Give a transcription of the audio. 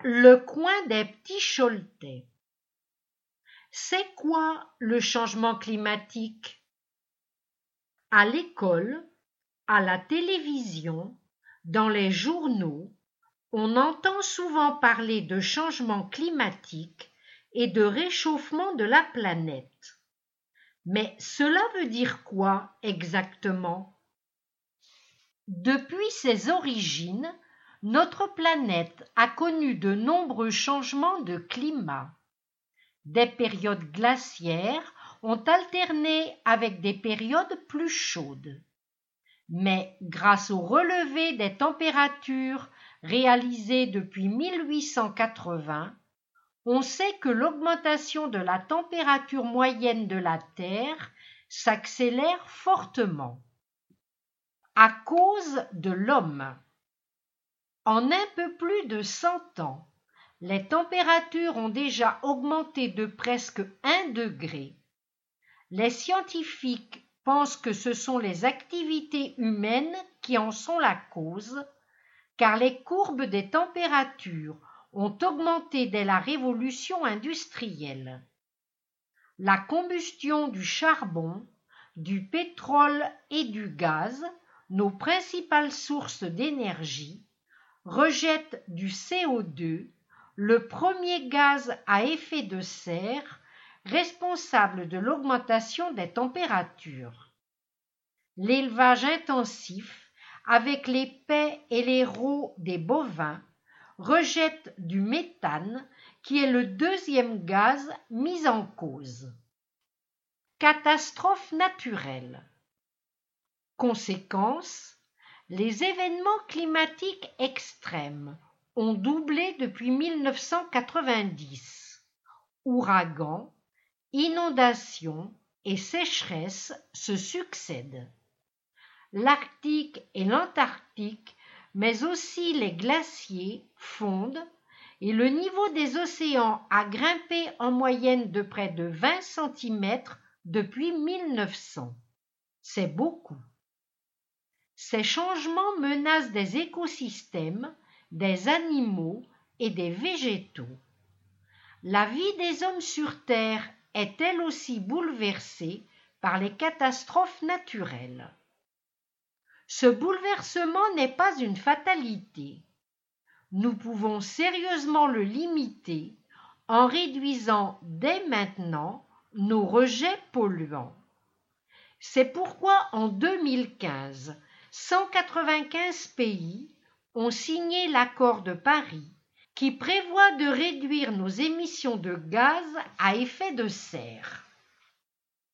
Le coin des petits Choletais. C'est quoi le changement climatique? À l'école, à la télévision, dans les journaux, on entend souvent parler de changement climatique et de réchauffement de la planète. Mais cela veut dire quoi exactement? Depuis ses origines, notre planète a connu de nombreux changements de climat. Des périodes glaciaires ont alterné avec des périodes plus chaudes. Mais grâce au relevé des températures réalisé depuis 1880, on sait que l'augmentation de la température moyenne de la Terre s'accélère fortement à cause de l'homme. En un peu plus de 100 ans, les températures ont déjà augmenté de presque 1 degré. Les scientifiques pensent que ce sont les activités humaines qui en sont la cause, car les courbes des températures ont augmenté dès la révolution industrielle. La combustion du charbon, du pétrole et du gaz, nos principales sources d'énergie, rejette du CO2, le premier gaz à effet de serre responsable de l'augmentation des températures. L'élevage intensif, avec les paix et les rots des bovins, rejette du méthane qui est le deuxième gaz mis en cause. Catastrophes naturelles. Conséquence, les événements climatiques extrêmes ont doublé depuis 1990. Ouragans, inondations et sécheresses se succèdent. L'Arctique et l'Antarctique, mais aussi les glaciers fondent et le niveau des océans a grimpé en moyenne de près de 20 cm depuis 1900. C'est beaucoup. Ces changements menacent des écosystèmes, des animaux et des végétaux. La vie des hommes sur Terre est elle aussi bouleversée par les catastrophes naturelles. Ce bouleversement n'est pas une fatalité. Nous pouvons sérieusement le limiter en réduisant dès maintenant nos rejets polluants. C'est pourquoi en 2015, 195 pays ont signé l'accord de Paris qui prévoit de réduire nos émissions de gaz à effet de serre.